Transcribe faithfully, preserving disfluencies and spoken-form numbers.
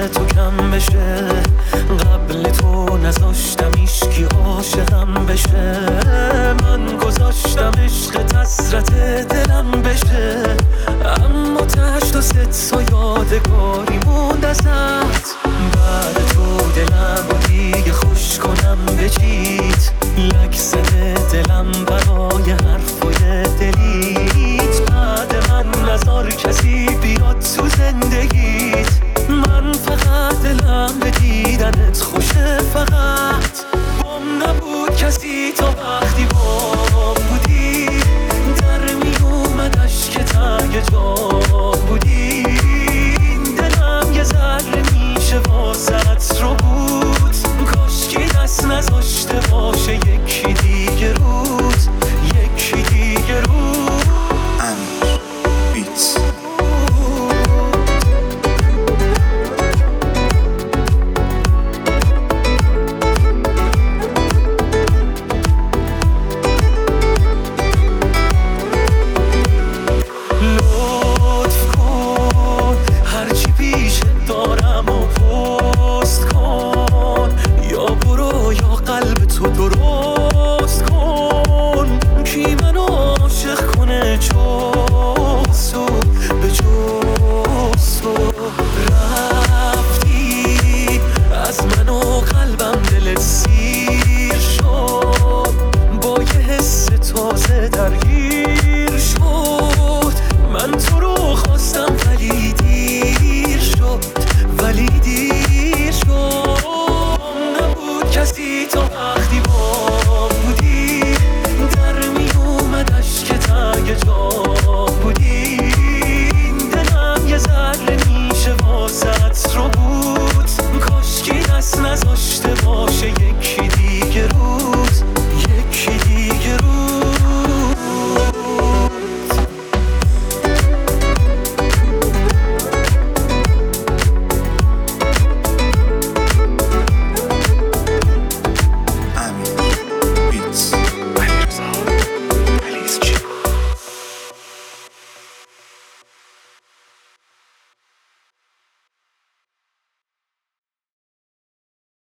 تو کم بشه، قبل تو نذاشتم ایشکی عاشقم بشه. من گذاشتم عشق حسرت دلم بشه، اما تش تو ست و یادگاری موند ازت. بعد تو دلم رو دیگه خوش کنم به چیت، لک زده